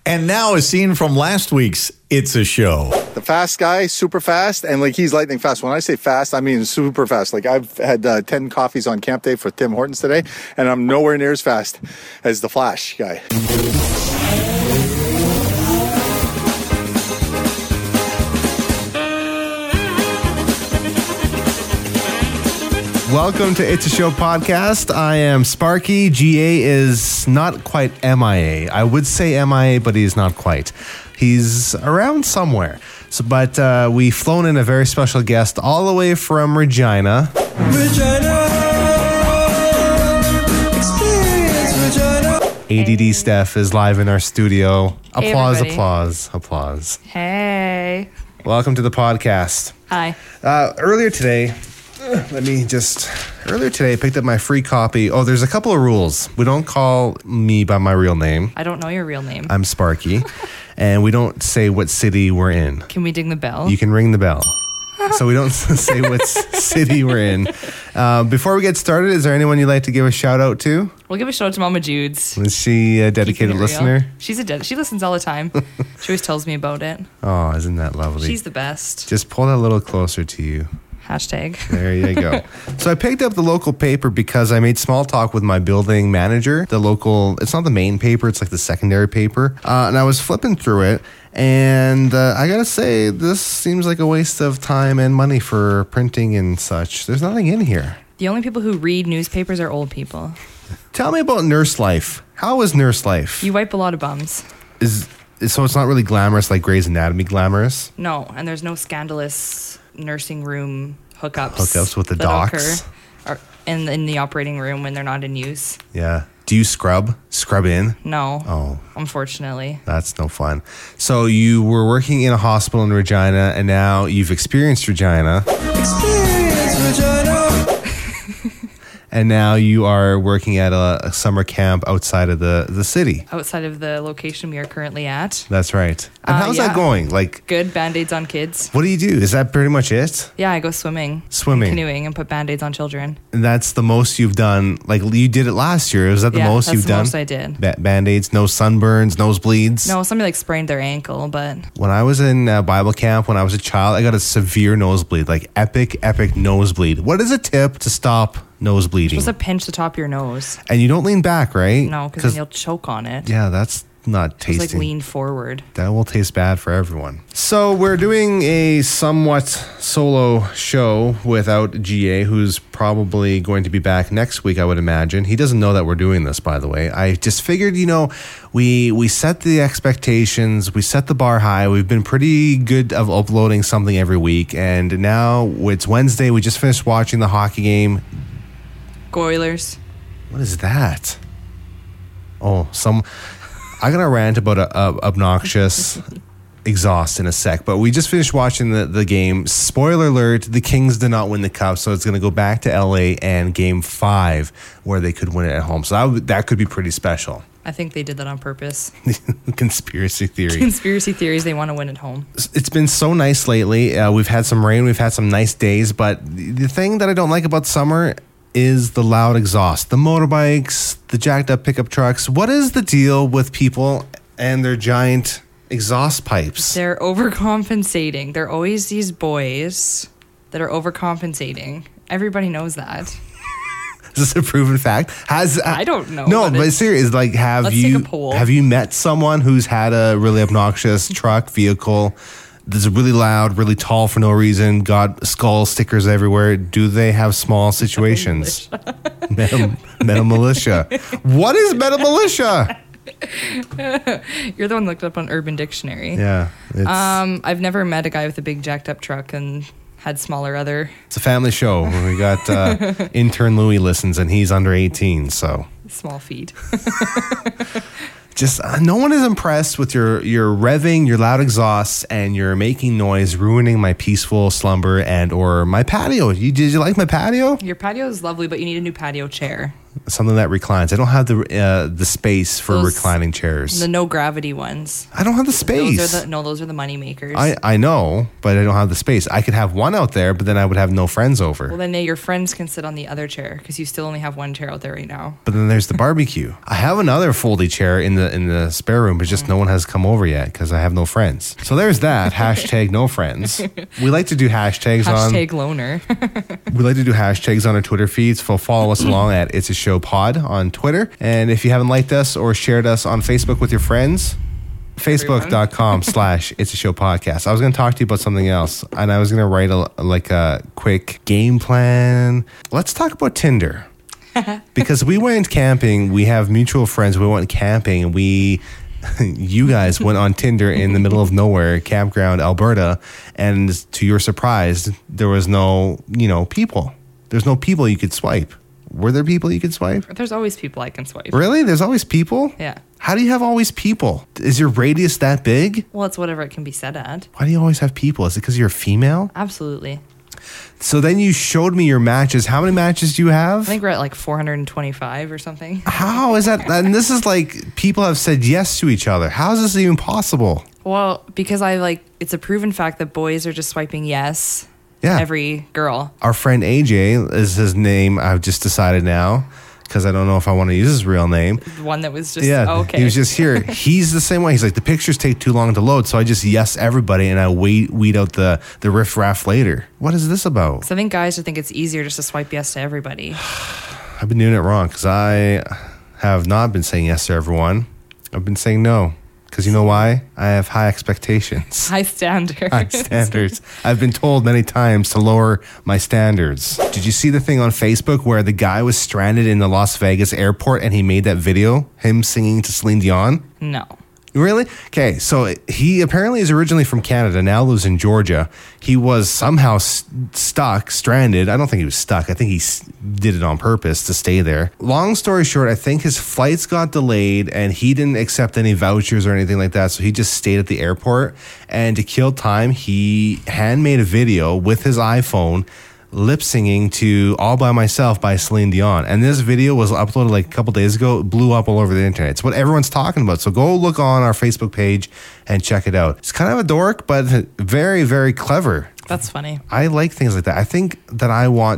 And now a scene from last week's It's a Show. The fast guy, super fast, and like he's lightning fast. When I say fast, I mean super fast. Like I've had 10 coffees on camp day for Tim Hortons today, and I'm nowhere near as fast as the Flash guy. Welcome to It's a Show podcast. I am Sparky. GA is not quite MIA. I would say MIA, but he's not quite. He's around somewhere. But we've flown in a very special guest all the way from Regina. ADD Steph is live in our studio. Hey, applause, everybody. applause. Hey. Welcome to the podcast. Hi. Earlier today, I picked up my free copy. Oh, there's a couple of rules. We don't call me by my real name. I don't know your real name. I'm Sparky. And we don't say what city we're in. Can we ding the bell? You can ring the bell. So we don't say what city we're in. Before we get started, is there anyone you'd like to give a shout out to? We'll give a shout out to Mama Jude's. Is she a dedicated Keeping it real. listener? She's she listens all the time. She always tells me about it. Oh, isn't that lovely? She's the best. Just pull that a little closer to you. Hashtag. There you go. So I picked up the local paper because I made small talk with my building manager. The local, it's not the main paper, it's like the secondary paper. And I was flipping through it. And I got to say, this seems like a waste of time and money for printing and such. There's nothing in here. The only people who read newspapers are old people. Tell me about nurse life. How is nurse life? You wipe a lot of bums. So it's not really glamorous like Grey's Anatomy glamorous? No, and there's no scandalous nursing room hookups. Hookups with the that docs? occur in the operating room when they're not in use. Yeah. Do you scrub in? No. Oh. Unfortunately. That's no fun. So you were working in a hospital in Regina, and now you've experienced Regina. And now you are working at a summer camp outside of the city. Outside of the location we are currently at. That's right. And how's that yeah. going? Like, Good Band-Aids on kids. what do you do? Is that pretty much it? Yeah, I go swimming. Swimming. And canoeing and put Band-Aids on children. And that's the most you've done. Like, you did it last year. Is that the most that's you've the done? most I did. Band-Aids, no sunburns, nosebleeds? No, somebody like sprained their ankle, but When I was in Bible camp, when I was a child, I got a severe nosebleed, like epic nosebleed. What is a tip to stop nosebleeding? just to pinch the top of your nose. And you don't lean back, right? No, because then you'll choke on it. Yeah, that's not tasty. Just like lean forward. That will taste bad for everyone. So we're doing a somewhat solo show without GA, who's probably going to be back next week, I would imagine. He doesn't know that we're doing this, by the way. I just figured, we set the expectations, we set the bar high. We've been pretty good of uploading something every week, and now it's Wednesday. We just finished watching the hockey game. Goilers. What is that? Oh, I'm going to rant about a obnoxious exhaust in a sec, but we just finished watching the game. Spoiler alert, the Kings did not win the cup, so it's going to go back to LA and game 5 where they could win it at home. So that could be pretty special. I think they did that on purpose. Conspiracy theory. Conspiracy theories, they want to win at home. It's been so nice lately. We've had some rain, we've had some nice days, but the thing that I don't like about summer is the loud exhaust. The motorbikes, the jacked up pickup trucks. What is the deal with people and their giant exhaust pipes? They're overcompensating. They're always these boys that are overcompensating. Everybody knows that. Is this a proven fact? I don't know. No, but seriously, like, Let's take a poll. have you met someone who's had a really obnoxious truck, vehicle that's really loud, really tall for no reason, got skull stickers everywhere? Do they have small situations? Metal militia. What is metal militia? You're the one that looked up on Urban Dictionary. Yeah. I've never met a guy with a big jacked up truck and had smaller other. It's a family show. We got intern Louis listens, and he's under 18, so. Small feet. Just no one is impressed with your revving, your loud exhausts, and your making noise, ruining my peaceful slumber and or my patio. Did you like my patio? Your patio is lovely, but you need a new patio chair. something that reclines. I don't have the space for Those- reclining chairs. The no gravity ones. I don't have the space. Those are the money makers. I know, but I don't have the space. I could have one out there, but then I would have no friends over. Well, then your friends can sit on the other chair because you still only have one chair out there right now. But then there's the barbecue. I have another foldy chair in the spare room, but just no one has come over yet because I have no friends. So there's that. Hashtag no friends. We like to do hashtags on. Hashtag loner. We like to do hashtags on our Twitter feeds. So follow us along at It's a Show Pod on Twitter. And if you haven't liked us or shared us on Facebook with your friends, Facebook.com/It's a Show Podcast. I was going to talk to you about something else, and I was going to write a quick game plan. Let's talk about Tinder. Because we went camping. We have mutual friends. We went camping, and you guys went on Tinder in the middle of nowhere, campground, Alberta, and to your surprise, there was no, people. There's no people you could swipe. Were there people you could swipe? There's always people I can swipe. Really? There's always people? Yeah. How do you have always people? Is your radius that big? Well, it's whatever it can be set at. Why do you always have people? Is it because you're a female? Absolutely. So then you showed me your matches. How many matches do you have? I think we're at like 425 or something. How is that? And this is like people have said yes to each other. How is this even possible? Well, because it's a proven fact that boys are just swiping yes. Yeah. Every girl. Our friend AJ is his name. I've just decided now because I don't know if I want to use his real name. The one that was just, Yeah, okay. he was just here. He's the same way. He's like, the pictures take too long to load, so I just yes everybody and I weed out the riff-raff later. What is this about? So I think guys would think it's easier just to swipe yes to everybody. I've been doing it wrong because I have not been saying yes to everyone. I've been saying no. Because you know why? I have high expectations. High standards. High standards. I've been told many times to lower my standards. Did you see the thing on Facebook where the guy was stranded in the Las Vegas airport and he made that video, him singing to Celine Dion? No. Really? Okay, so he apparently is originally from Canada, now lives in Georgia. He was somehow stuck, stranded. I don't think he was stuck. I think he did it on purpose to stay there. Long story short, I think his flights got delayed and he didn't accept any vouchers or anything like that, so he just stayed at the airport. And to kill time, he handmade a video with his iPhone lip singing to All By Myself by Celine Dion. And this video was uploaded like a couple days ago. It blew up all over the internet. It's what everyone's talking about. So go look on our Facebook page and check it out. It's kind of a dork, but very, very clever. That's funny. I like things like that. I think that I would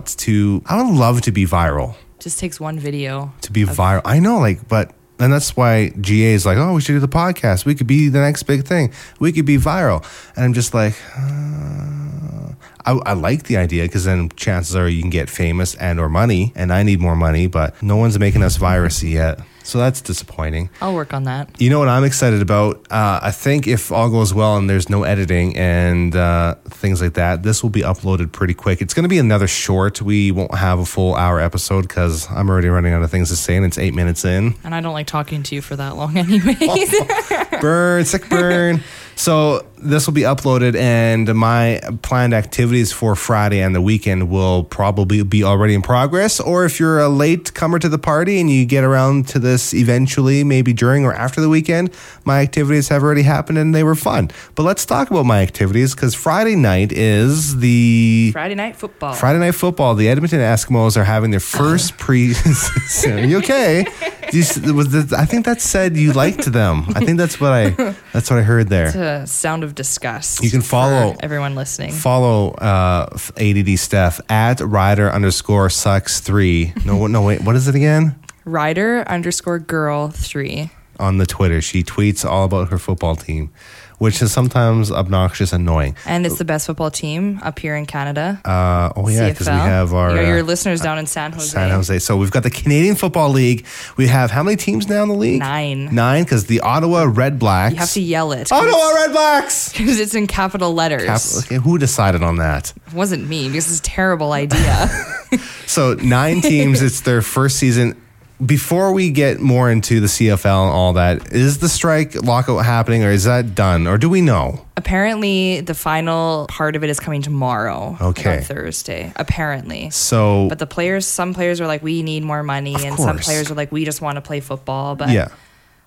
love to be viral. Just takes one video. To be viral. I know, and that's why GA is like, oh, we should do the podcast. We could be the next big thing. We could be viral. And I'm just like, I like the idea because then chances are you can get famous and or money, and I need more money, but no one's making us virusy yet. So that's disappointing. I'll work on that. You know what I'm excited about? I think if all goes well and there's no editing and things like that, this will be uploaded pretty quick. It's going to be another short. We won't have a full hour episode because I'm already running out of things to say and it's 8 minutes in. And I don't like talking to you for that long anyways. Sick burn. So this will be uploaded and my planned activities for Friday and the weekend will probably be already in progress. Or if you're a late comer to the party and you get around to this eventually, maybe during or after the weekend, my activities have already happened and they were fun. But let's talk about my activities because Friday night is the... Friday night football. The Edmonton Eskimos are having their first pre-season. Are you okay? I think that said you liked them. I think that's what I heard there. It's a sound of disgust. You can follow for everyone listening. Follow ADD Steph at Rider_sucks3. No, wait. What is it again? Rider_girl3 on the Twitter. She tweets all about her football team, which is sometimes obnoxious, annoying. And it's the best football team up here in Canada. Because we have your listeners down in San Jose. So we've got the Canadian Football League. We have how many teams now in the league? 9. 9, because the Ottawa Red Blacks. You have to yell it. Ottawa Red Blacks! Because it's in capital letters. Okay, who decided on that? It wasn't me, because it's a terrible idea. So 9 teams, it's their first season. Before we get more into the CFL and all that, is the strike lockout happening or is that done? Or do we know? Apparently, the final part of it is coming tomorrow. Okay. On Thursday, apparently. So, but some players are like, we need more money. And some players are like, we just want to play football. But yeah.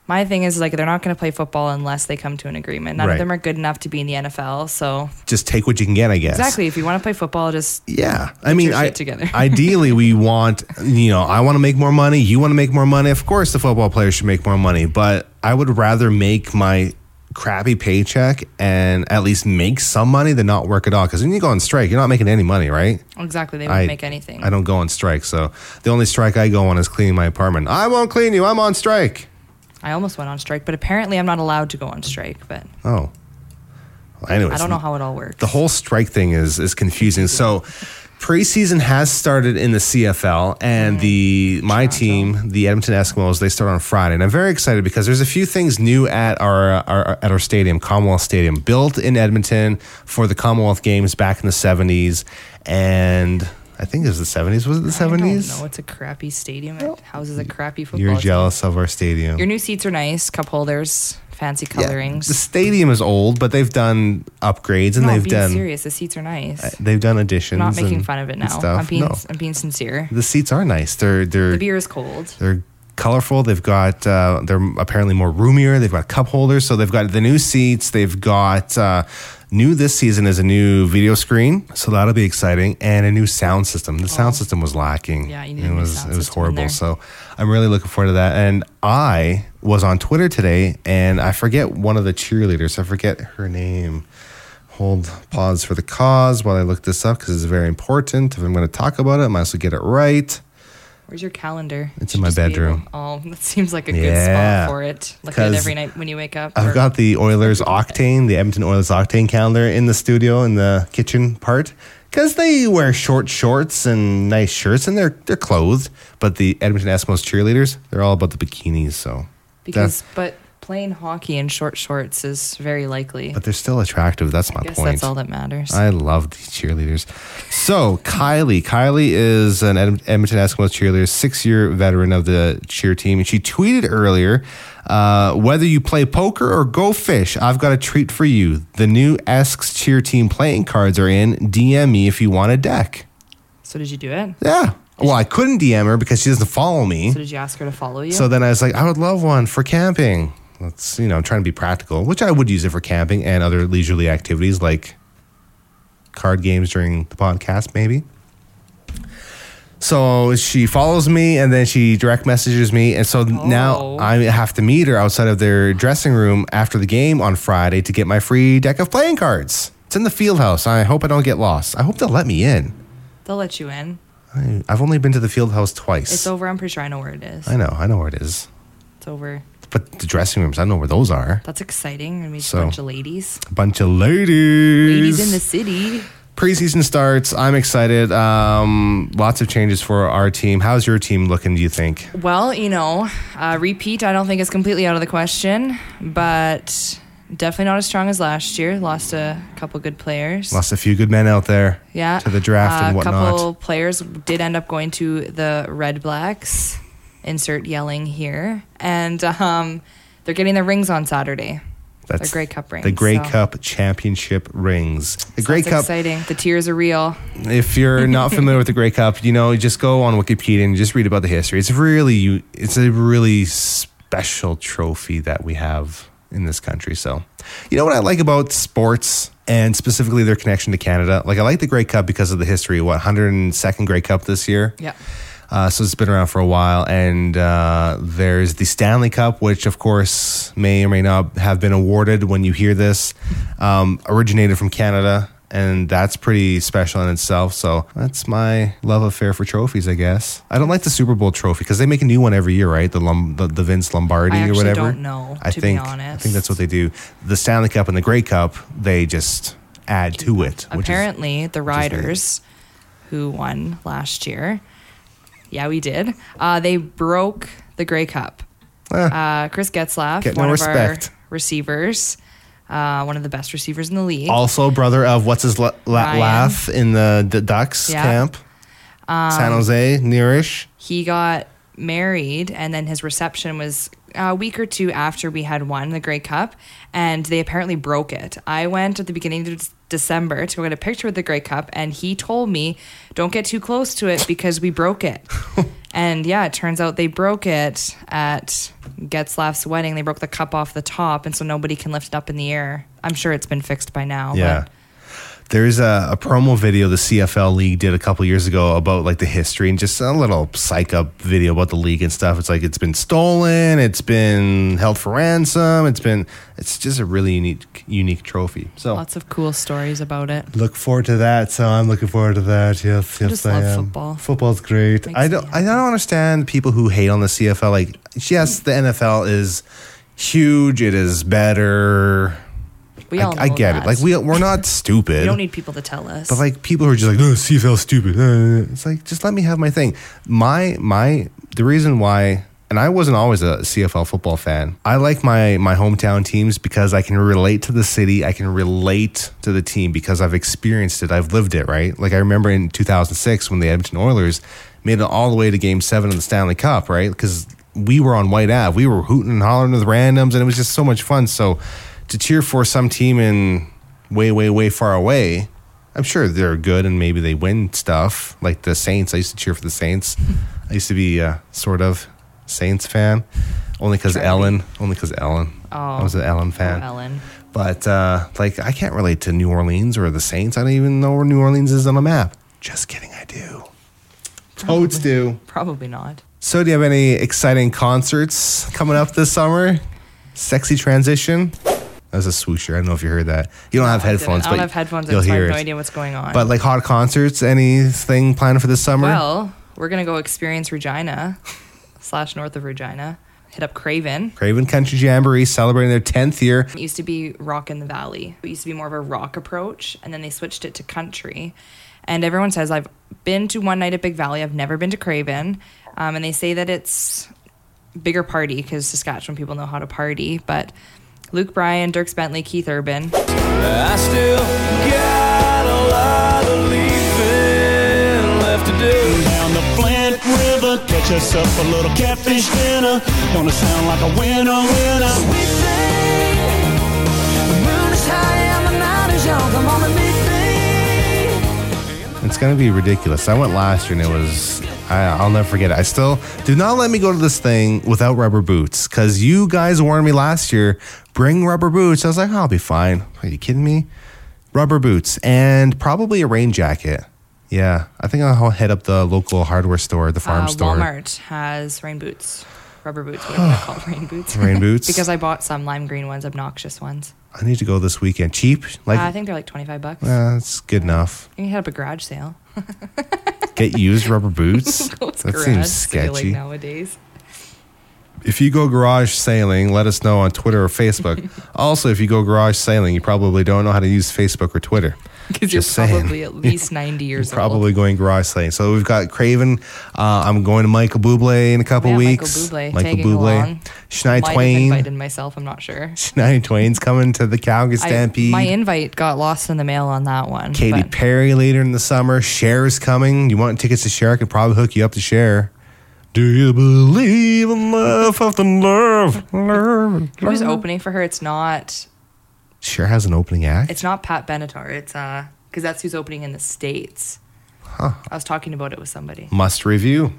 My thing is, like, they're not going to play football unless they come to an agreement. None Right. of them are good enough to be in the NFL. So Just take what you can get, I guess. exactly, if you want to play football, just Yeah. I mean, your shit together. ideally, we want, I want to make more money. You want to make more money. Of course, the football players should make more money. But I would rather make my crappy paycheck and at least make some money than not work at all. Because when you go on strike, you're not making any money, right? exactly, they won't make anything. I don't go on strike. So the only strike I go on is cleaning my apartment. I won't clean you. I'm on strike. I almost went on strike, but apparently I'm not allowed to go on strike. But Oh. Well, anyways, I don't know how it all works. the whole strike thing is confusing. So preseason has started in the CFL, and my team, the Edmonton Eskimos, they start on Friday, and I'm very excited because there's a few things new at our stadium, Commonwealth Stadium, built in Edmonton for the Commonwealth Games back in the 70s, and I think it was the 70s. Was it the 70s? No, it's a crappy stadium. It houses a crappy football You're team. jealous of our stadium. Your new seats are nice, cup holders, fancy Yeah, colorings. the stadium is old, but they've done upgrades and No, they've being done serious. The seats are nice. they've done additions. I'm not making and- fun of it and now. stuff. No. I'm being sincere. The seats are nice. They're The beer is cold. They're colorful. They've got they're apparently more roomier. They've got cup holders. So they've got the new seats. They've got new this season is a new video screen. So that'll be exciting, and a new sound system. The sound system was lacking. Yeah, you need it a new was sound it was system in horrible. there. So I'm really looking forward to that. And I was on Twitter today, and I forget one of the cheerleaders. I forget her name. Hold pause for the cause while I look this up because it's very important. If I'm going to talk about it, I might as well get it right. Where's your calendar? It's You in my should just be bedroom. Oh, that seems like a good Yeah. spot for it. Look at it 'Cause every night when you wake up. I've or- got the Oilers Octane, the Edmonton Oilers Octane calendar in the studio in the kitchen part because they wear short shorts and nice shirts and they're clothed. But the Edmonton Eskimos cheerleaders, they're all about the bikinis. So, but playing hockey in short shorts is very likely. but they're still attractive. That's my I guess point. that's all that matters. I love these cheerleaders. So Kylie is an Edmonton Eskimos cheerleader, 6-year veteran of the cheer team, and she tweeted earlier, "Whether you play poker or go fish, I've got a treat for you. The new Esks cheer team playing cards are in. DM me if you want a deck." So did you do it? Yeah. Well, I couldn't DM her because she doesn't follow me. So did you ask her to follow you? So then I was like, I would love one for camping. Let's, I'm trying to be practical, which I would use it for camping and other leisurely activities like card games during the podcast, maybe. So she follows me and then she direct messages me. And so now I have to meet her outside of their dressing room after the game on Friday to get my free deck of playing cards. It's in the field house. I hope I don't get lost. I hope they'll let me in. They'll let you in. I've only been to the field house twice. It's over. I'm pretty sure I know where it is. I know where it is. It's over. But the dressing rooms, I know where those are. That's exciting. I mean, So- a bunch of ladies. A bunch of ladies. Ladies in the city. Preseason starts. I'm excited. Lots of changes for our team. How's your team looking, do you think? Well, repeat, I don't think is completely out of the question, but definitely not as strong as last year. Lost a couple good players. Lost a few good men out there Yeah. to the draft and A whatnot. couple players did end up going to the Red Blacks. Insert yelling here. And they're getting their rings on Saturday. That's Grey Cup rings, The Grey so- Cup championship rings. The Grey That's Cup, exciting. The tears are real. if you're not familiar with the Grey Cup, you just go on Wikipedia and just read about the history. It's a really special trophy that we have in this country. So, you know what I like about sports and specifically their connection to Canada? Like I like the Grey Cup because of the history. 102nd Grey Cup this year? Yeah. So it's been around for a while. And there's the Stanley Cup, which, of course, may or may not have been awarded when you hear this. Originated from Canada. And that's pretty special in itself. So that's my love affair for trophies, I guess. I don't like the Super Bowl trophy because they make a new one every year, right? The Vince Lombardi I or actually whatever. don't know, to be honest. I think that's what they do. The Stanley Cup and the Grey Cup, they just add to it. Apparently, the Riders, who won last year, yeah, we did. They broke the Grey Cup. Chris Getzlaff, Get no one of respect. our receivers, one of the best receivers in the league. Also, brother of what's his Ryan. laugh in the Ducks Yeah. camp, San Jose, nearish. He got married, and then his reception was a week or two after we had won the Grey Cup, and they apparently broke it. I went at the beginning of December to go get a picture with the Grey Cup, and he told me, don't get too close to it because we broke it. And yeah, it turns out they broke it at Getzlaff's wedding. They broke the cup off the top, and so nobody can lift it up in the air. I'm sure it's been fixed by now. Yeah. But There's a promo video the CFL League did a couple years ago about like the history and just a little psych up video about the league and stuff. It's like it's been stolen, it's been held for ransom, it's just a really unique trophy. So lots of cool stories about it. look forward to that. So I'm looking forward to that. Yes, I just love football. Football's great. Makes I me don't understand people who hate on the CFL. Like, yes, the NFL is huge. It is better. We all know I get that. it. Like we're not stupid. You don't need people to tell us. But like people who are just like, oh, CFL's stupid. It's like, just let me have my thing. The reason why, and I wasn't always a CFL football fan. I like my hometown teams because I can relate to the city. I can relate to the team because I've experienced it. I've lived it, right? Like I remember in 2006 when the Edmonton Oilers made it all the way to Game 7 of the Stanley Cup, right? Because we were on White Ave. We were hooting and hollering with randoms, and it was just so much fun. So to cheer for some team in way far away, I'm sure they're good and maybe they win stuff like the Saints. I used to cheer for the Saints. I used to be a sort of Saints fan, only because Ellen. I was an Ellen fan. Oh, Ellen. But like I can't relate to New Orleans or the Saints. I don't even know where New Orleans is on a map. Just kidding, I do. Toads do. Probably not. So do you have any exciting concerts coming up this summer? Sexy transition. That's a swoosher. I don't know if you heard that. You don't have headphones, I but don't have headphones, you'll so I hear have no it. idea what's going on. But like hot concerts, anything planned for this summer? Well, we're going to go experience Regina / north of Regina. Hit up Craven. Craven Country Jamboree celebrating their 10th year. It used to be Rock in the Valley. It used to be more of a rock approach, and then they switched it to country. And everyone says, I've been to one night at Big Valley. I've never been to Craven. And they say that it's bigger party because Saskatchewan people know how to party. But Luke Bryan, Dierks Bentley, Keith Urban. I still got a lot of leaving left to do. Down the Flint River, catch us up a little catfish dinner. Gonna sound like a winner. Sweet thing, the moon is high and the night is young. Come on and meet me. It's going to be ridiculous. I went last year and it was... I'll never forget it. I still do not let me go to this thing without rubber boots because you guys warned me last year, bring rubber boots. I was like, oh, I'll be fine. Are you kidding me? Rubber boots and probably a rain jacket. Yeah, I think I'll head up the local hardware store, the farm store. Walmart has rain boots. Rubber boots, whatever they're called, rain boots. Rain boots? Because I bought some lime green ones, obnoxious ones. I need to go this weekend. Cheap? Like I think they're like $25. That's good enough. You can hit up a garage sale. Get used rubber boots? Those That garage seems sale, sketchy. nowadays. If you go garage sailing, let us know on Twitter or Facebook. Also, if you go garage sailing, you probably don't know how to use Facebook or Twitter. Because you're Just saying. probably at least 90 years You're probably going garage sailing. So we've got Craven. I'm going to Michael Bublé in a couple old. weeks. Michael Bublé along. Shania Might have Twain. invited myself, I'm not sure. Shania Twain's coming to the Calgary Stampede. My invite got lost in the mail on that one. Katy but Perry later in the summer. Cher's coming. You want tickets to Cher? I could probably hook you up to Cher. Do you believe in love after love? who's opening for her? It's not Cher has an opening act? Pat Benatar. It's because that's who's opening in the States. Huh. I was talking about it with somebody. Must review.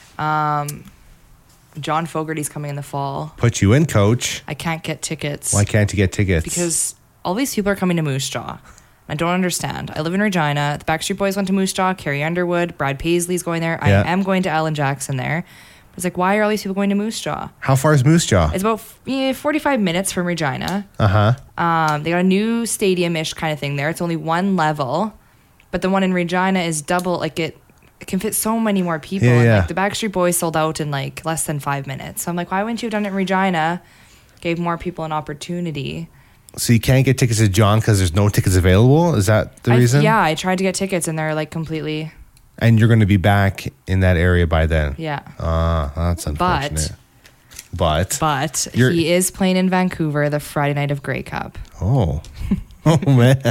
John Fogerty's coming in the fall. Put you in, coach. I can't get tickets. Why can't you get tickets? Because all these people are coming to Moose Jaw. I don't understand. I live in Regina. The Backstreet Boys went to Moose Jaw. Carrie Underwood. Brad Paisley's going there. Yeah. I am going to Alan Jackson there. It's like, why are all these people going to Moose Jaw? How far is Moose Jaw? It's about 45 minutes from Regina. Uh-huh. They got a new stadium-ish kind of thing there. It's only one level. But the one in Regina is double. Like, it can fit so many more people. Yeah, and yeah. like the Backstreet Boys sold out in like less than 5 minutes. So I'm like, why wouldn't you have done it in Regina? Gave more people an opportunity. So you can't get tickets to John because there's no tickets available? Is that the reason? Yeah, I tried to get tickets and they're like completely... And you're going to be back in that area by then? Yeah. That's unfortunate. But he is playing in Vancouver the Friday night of Grey Cup. Oh. Oh, man.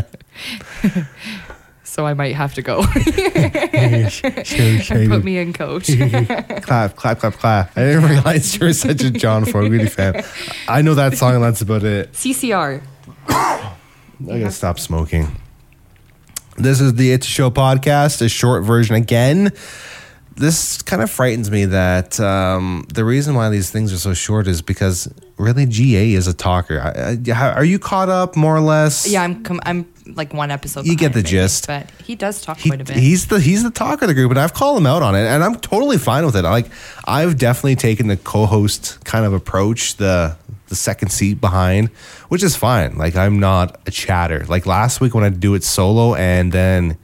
So I might have to go. Shady. Put me in, coach. Clap, clap, clap, clap. I didn't realize you were such a John Fogerty fan. I know that song and that's about it. CCR. I gotta stop smoking. This is the It's a Show podcast, a short version again. this kind of frightens me that the reason why these things are so short is because really GA is a talker. Are you caught up more or less? Yeah, I'm like one episode. You get the behind, gist. but he does talk quite a bit. He's the talker of the group, and I've called him out on it, and I'm totally fine with it. Like, I've definitely taken the co-host kind of approach, the second seat behind, which is fine. Like, I'm not a chatter. Like last week when I do it solo, and then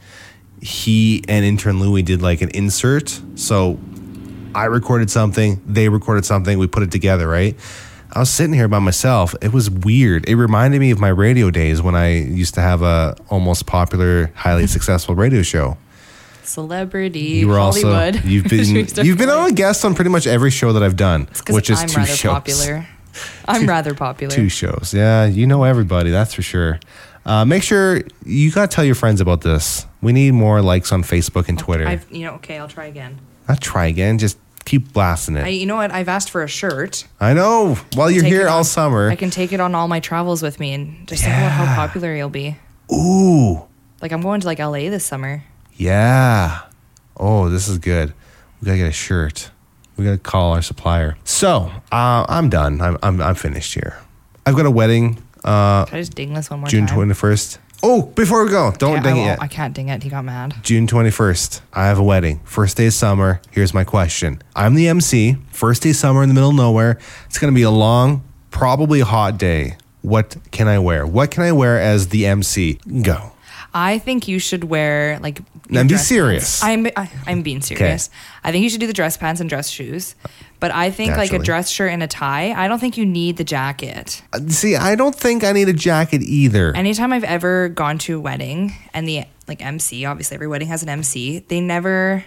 he and intern Louie did like an insert. So I recorded something, they recorded something, we put it together, right? I was sitting here by myself. It was weird. It reminded me of my radio days when I used to have a almost popular, highly successful radio show. Celebrity, you were Hollywood. Also, you've been on a guest on pretty much every show that I've done, which is I'm 2 rather shows. Popular. I'm rather popular. 2 shows. Yeah, you know everybody, that's for sure. Make sure you got to tell your friends about this. We need more likes on Facebook and Twitter. I'll try again. Not try again, just keep blasting it. You know what? I've asked for a shirt. I know. While you're here all summer. I can take it on all my travels with me and just think about how popular you'll be. Ooh. Like, I'm going to like LA this summer. Yeah. Oh, this is good. We gotta get a shirt. We gotta call our supplier. So, I'm done. I'm finished here. I've got a wedding. Can I just ding this one more June time? 21st. Oh, before we go, don't ding it yet. I can't ding it. He got mad. June 21st. I have a wedding. First day of summer. Here's my question. I'm the MC. First day of summer in the middle of nowhere. It's gonna be a long, probably hot day. What can I wear? What can I wear as the MC? Go. I think you should wear like. Now be serious. I'm being serious. Okay. I think you should do the dress pants and dress shoes, but I think like a dress shirt and a tie. I don't think you need the jacket. See, I don't think I need a jacket either. Anytime I've ever gone to a wedding and the like MC, obviously every wedding has an MC. They never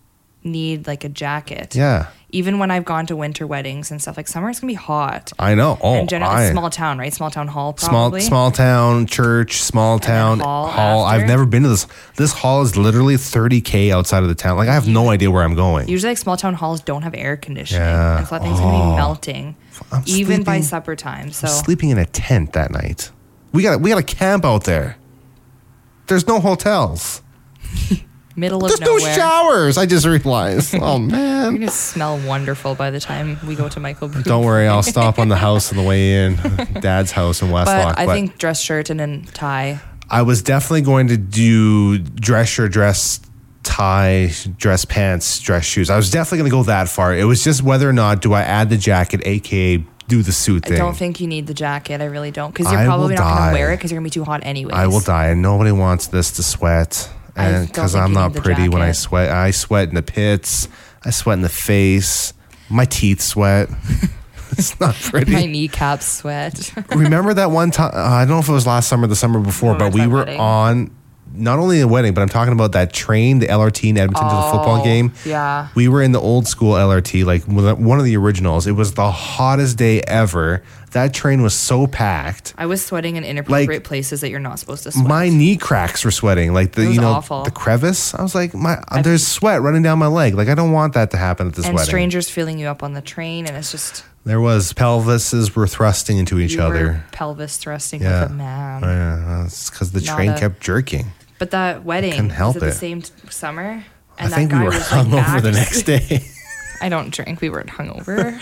need like a jacket. Yeah. Even when I've gone to winter weddings and stuff, like summer it's gonna be hot. I know. Oh, and generally small town, right? Small town hall, probably. Small town church, small town hall. After. I've never been to this. This hall is literally 30K outside of the town. Like I have no idea where I'm going. Usually, like small town halls don't have air conditioning, yeah. and so that thing's gonna be melting, even by supper time. So I'm sleeping in a tent that night. We got a camp out there. There's no hotels. Middle of There's nowhere. no showers. I just realized. Oh man, you're gonna smell wonderful by the time we go to Michael Booth. Don't worry, I'll stop on the house on the way in, Dad's house in Westlock. But I think dress shirt and then tie. I was definitely going to do dress shirt, dress tie, dress pants, dress shoes. I was definitely going to go that far. It was just whether or not do I add the jacket, aka do the suit thing. I don't think you need the jacket. I really don't, because you're probably not going to wear it because you're going to be too hot anyways. I will die, and nobody wants this to sweat. And because I'm not pretty when I sweat in the pits. I sweat in the face. My teeth sweat. It's not pretty. My kneecaps sweat. Remember that one time? I don't know if it was last summer or the summer before, but we were on not only a wedding, but I'm talking about that train, the LRT in Edmonton to the football game. Yeah. We were in the old school LRT, like one of the originals. It was the hottest day ever. That train was so packed. I was sweating in inappropriate places that you're not supposed to sweat. My knee cracks were sweating, like awful. The crevice. I was like, there's sweat running down my leg. Like I don't want that to happen at this wedding. And strangers filling you up on the train, and it's just. There was pelvises were thrusting into each other. Pelvis thrusting like a man. Yeah, it's because the train kept jerking. But that wedding couldn't help was it it. the same summer, and I think we were hungover the next day. I don't drink. We weren't hungover.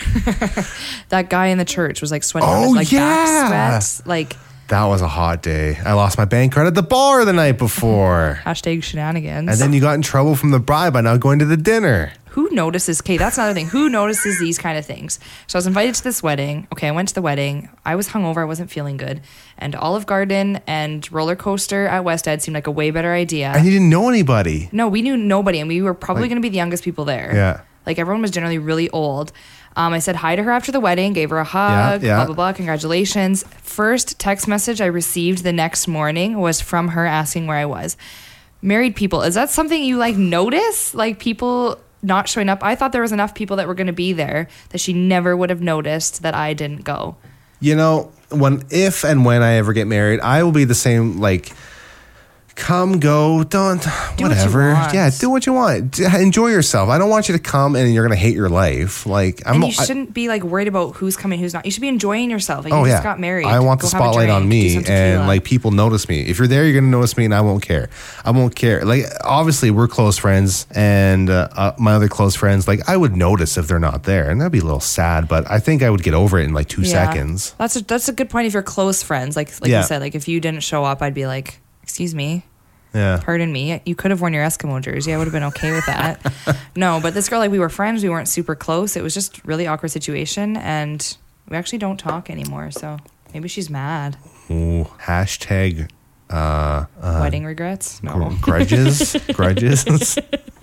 That guy in the church was like sweating on his back sweats. Like that was a hot day. I lost my bank card at the bar the night before. # shenanigans. And then you got in trouble from the bride by not going to the dinner. Who notices? Okay, that's another thing. Who notices these kind of things? So I was invited to this wedding. Okay, I went to the wedding. I was hungover. I wasn't feeling good. And Olive Garden and roller coaster at West Ed seemed like a way better idea. And you didn't know anybody. No, we knew nobody, and we were probably going to be the youngest people there. Yeah. Like everyone was generally really old. I said hi to her after the wedding, gave her a hug, blah, blah, blah, congratulations. First text message I received the next morning was from her asking where I was. Married people, is that something you like notice? Like people not showing up? I thought there was enough people that were going to be there that she never would have noticed that I didn't go. You know, if and when I ever get married, I will be the same, like, come, go, don't, whatever. want. Yeah, do what you want. Enjoy yourself. I don't want you to come and you're going to hate your life. Like, And you shouldn't be like worried about who's coming, who's not. You should be enjoying yourself. Like, you just got married. I want the Go have a spotlight on drink, do me, some tequila. and like people notice me. If you're there, you're going to notice me, and I won't care. I won't care. Like, obviously, we're close friends, and my other close friends, like, I would notice if they're not there, and that'd be a little sad. But I think I would get over it in like 2 seconds. That's a good point if you're close friends. Like you said, like if you didn't show up, I'd be like, excuse me. Yeah. Pardon me. You could have worn your Eskimo jersey. I would have been okay with that. No, but this girl, like we were friends. We weren't super close. It was just a really awkward situation, and we actually don't talk anymore. So maybe she's mad. Ooh, hashtag Wedding regrets? No. grudges. Grudges.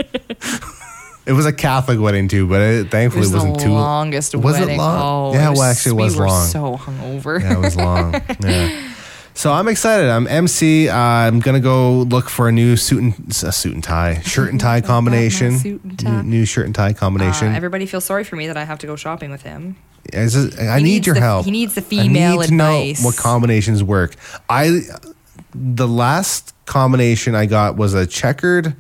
It was a Catholic wedding too, but it thankfully wasn't too longest was wedding. it long? Oh, yeah, well, actually, it was we were long. so hungover. Yeah, it was long. Yeah. So I'm excited. I'm MC. I'm gonna go look for a new shirt and tie combination. Suit and tie. New shirt and tie combination. Everybody feels sorry for me that I have to go shopping with him. I need your help. He needs the female I need to advice. know what combinations work. The last combination I got was a checkered.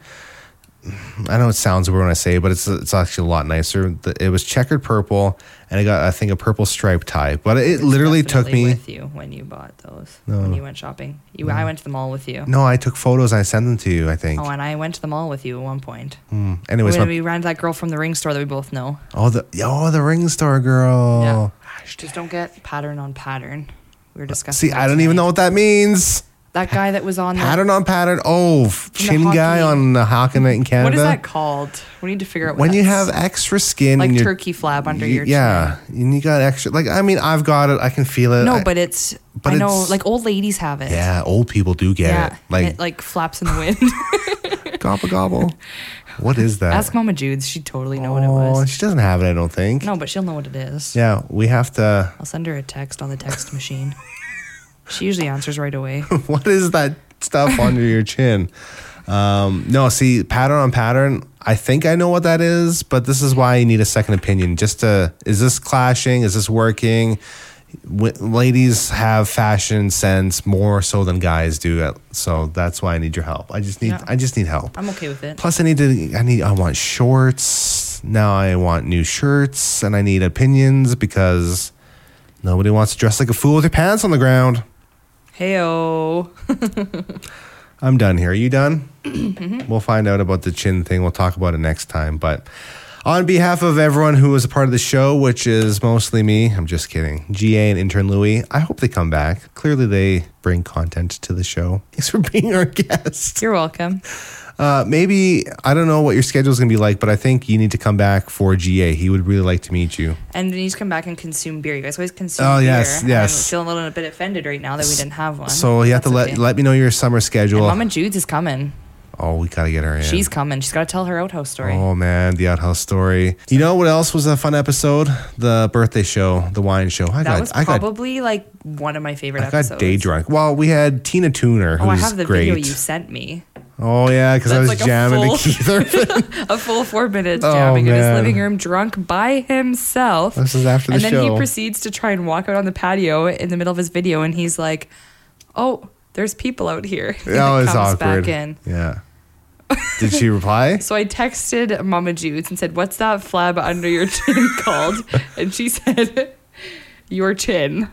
I know it sounds weird when I say it, but it's actually a lot nicer. It was checkered purple, and I got, I think, a purple striped tie. But it literally took me. With you when you bought those. No. When you went shopping. I went to the mall with you. No, I took photos and I sent them to you, I think. Oh, and I went to the mall with you at one point. Anyways, We ran to that girl from the ring store that we both know. the ring store girl. Yeah. Just don't get pattern on pattern. We were discussing. See, I don't even know what that means. That guy that was on Pattern on pattern. Oh, chin guy on the hockey night in Canada. What is that called? We need to figure out what when you that's- have extra skin, like in your, turkey flab under your yeah, and you got extra. Like, I mean, I've got it. I can feel it. No, I but I know, it's- like old ladies have it. Yeah, old people do get Yeah, it. and it like flaps in the wind. Gobble gobble. What is that? Ask Mama Jude. She'd totally know what it was. She doesn't have it, I don't think. No, but she'll know what it is. Yeah, we have to. I'll send her a text on the text machine. She usually answers right away. What is that stuff under your chin? No, see, pattern on pattern. I think I know what that is, but this is why you need a second opinion. Is this clashing? Is this working? Ladies have fashion sense more so than guys do, so that's why I need your help. I just need help. I'm okay with it. Plus, I want shorts. Now I want new shirts, and I need opinions because nobody wants to dress like a fool with their pants on the ground. Heyo. I'm done here. Are you done? Mm-hmm. We'll find out about the chin thing. We'll talk about it next time. But on behalf of everyone who was a part of the show, which is mostly me, I'm just kidding, GA and intern Louie, I hope they come back. Clearly they bring content to the show. Thanks for being our guest. You're welcome. Maybe, I don't know what your schedule is going to be like, but I think you need to come back for GA. He would really like to meet you. And you need to come back and consume beer. You guys always consume beer. Yes. I'm feeling a little bit offended right now that we didn't have one. So you have to let me know your summer schedule. And Mama Jude's is coming. Oh, we got to get her in. She's coming. She's got to tell her outhouse story. Oh, man, the outhouse story. You know what else was a fun episode? The birthday show, the wine show. That was probably like one of my favorite episodes. I got day drunk. Well, we had Tina Turner, who's I have the great. video you sent me. Oh, yeah, because I was like jamming to Keith. A full 4 minutes jamming in his living room drunk by himself. This is after the show. And then he proceeds to try and walk out on the patio in the middle of his video, and he's like, oh, there's people out here. Oh, it's awkward. Back in. Yeah. Did she reply? So I texted Mama Jude's and said, what's that flab under your chin called? And she said, your chin.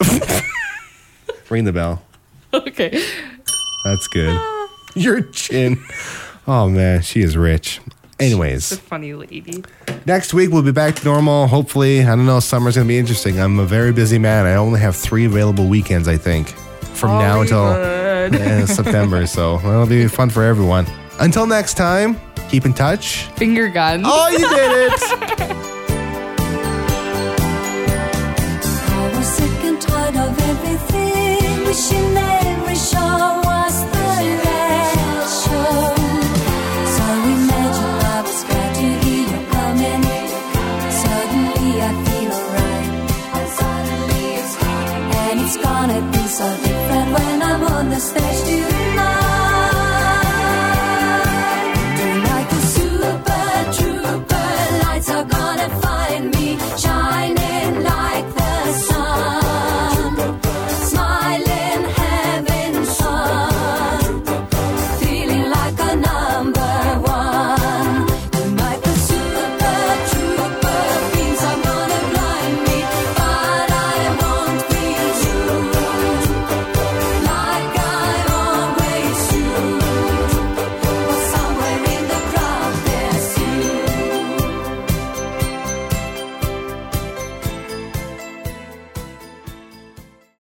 Ring the bell. Okay. That's good. Your chin. Oh, man, she is rich. Anyways. She's a funny lady. Next week, we'll be back to normal. Hopefully, I don't know, summer's going to be interesting. I'm a very busy man. I only have 3 available weekends, I think, from now until September. So it'll be fun for everyone. Until next time, keep in touch. Finger gun. Oh, you did it. I was sick and tired of everything, wishing every show was the last show. So imagine I was glad to hear you coming. Suddenly I feel alright, and suddenly it's gone. And it's gonna be so different when I'm on the stage too.